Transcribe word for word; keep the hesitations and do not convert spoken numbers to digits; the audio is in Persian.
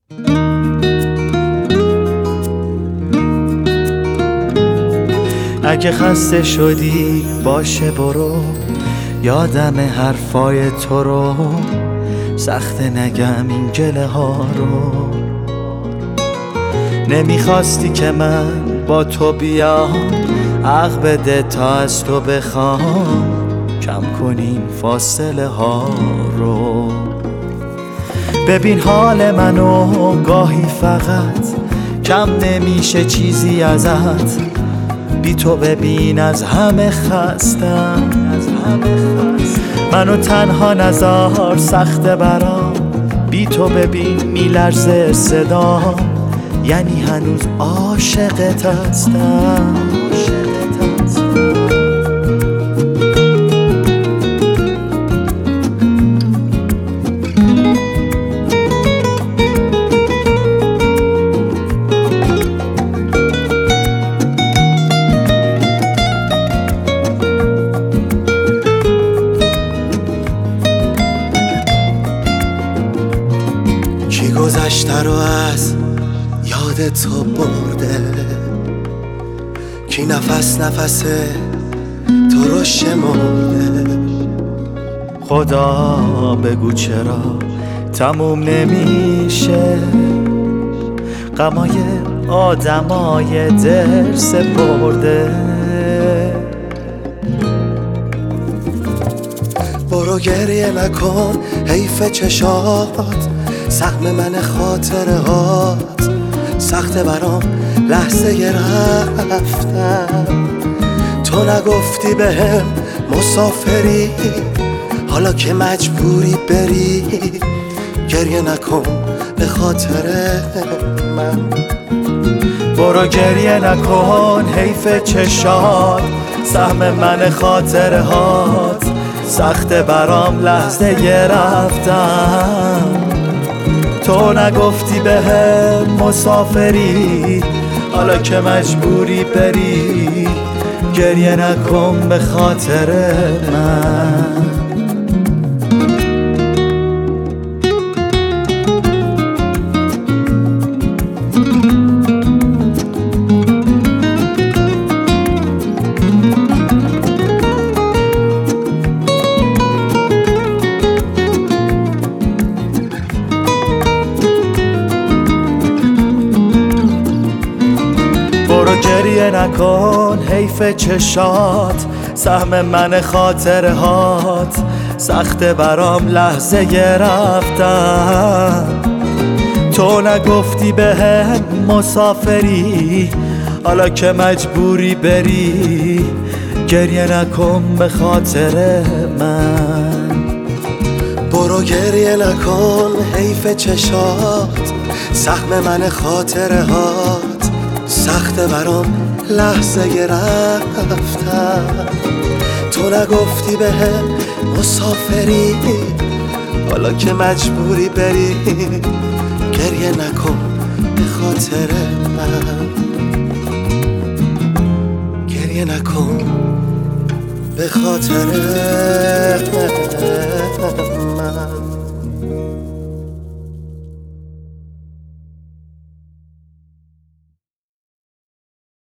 اگه خسته شدی باشه برو، یادم حرفای تو رو، سخته نگم این گله ها رو. نمیخواستی که من با تو بیام، عقل بده تا از تو بخوام، کم کنیم فاصله ها رو. ببین حال منو گاهی فقط کم نمیشه چیزی ازت، بی تو ببین از همه خستم، از همه خستم. منو تنها نذار سخته برام، بی تو ببین میلرزه صدام، یعنی هنوز عاشقت هستم. کی گذشته رو از یاد تو برده، کی نفس نفس تو رو شمرده. خدا بگو چرا تموم نمیشه، غمای آدمای دل سپرده. برو گریه نکن حیف چشات، سهم من خاطره هات، سخت برام لحظه رفتن. تو نگفتی بهم مسافری، حالا که مجبوری بری، گریه نکن به خاطر من. برو گریه نکن حیف چشات، سهم من خاطره هات، سخت برام لحظه رفتن. تو نگفتی بهم مسافری، حالا که مجبوری بری، گریه نکن به خاطر من. برو گریه نکن حیف چشات، سهم من خاطره هات، سخت برام لحظه رفتن. تو نگفتی بهم مسافری، حالا که مجبوری بری، گریه نکن به خاطر من. برو گریه نکن حیف چشات، سهم من خاطره هات، سخت برام لحظه رفتن. تو نگفتی بهم مسافری، حالا که مجبوری بری، گریه نکن به خاطر من. گریه نکن به خاطر من.